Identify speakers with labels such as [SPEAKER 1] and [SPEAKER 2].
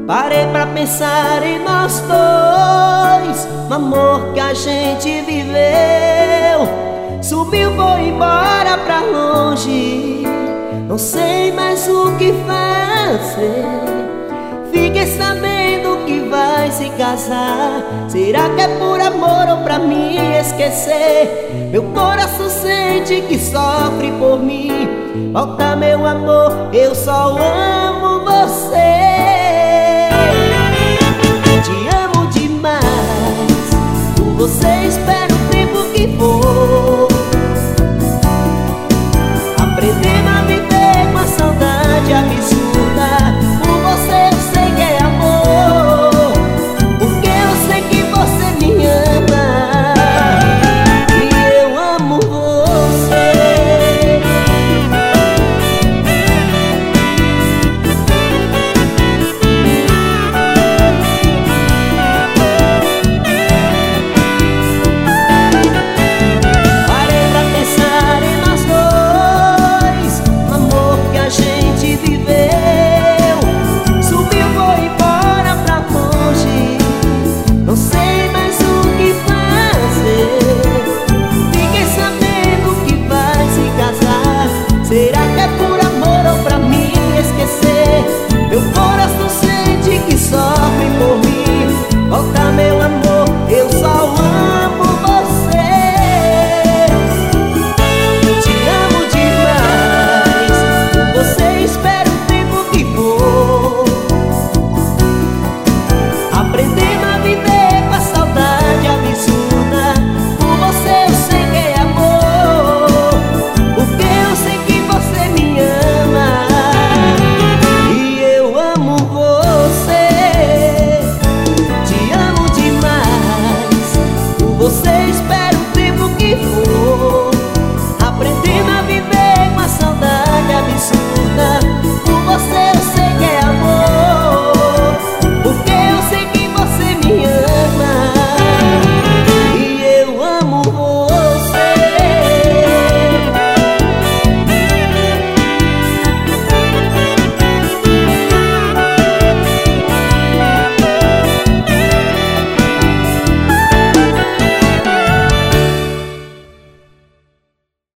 [SPEAKER 1] Parei pra pensar em nós dois, no amor que a gente viveu. Subiu, foi embora pra longe, não sei mais o que fazer. Fiquei sabendo que vai se casar. Será que é por amor ou pra me esquecer? Meu coração sente que sofre por mim. Volta, meu amor, eu só amo você.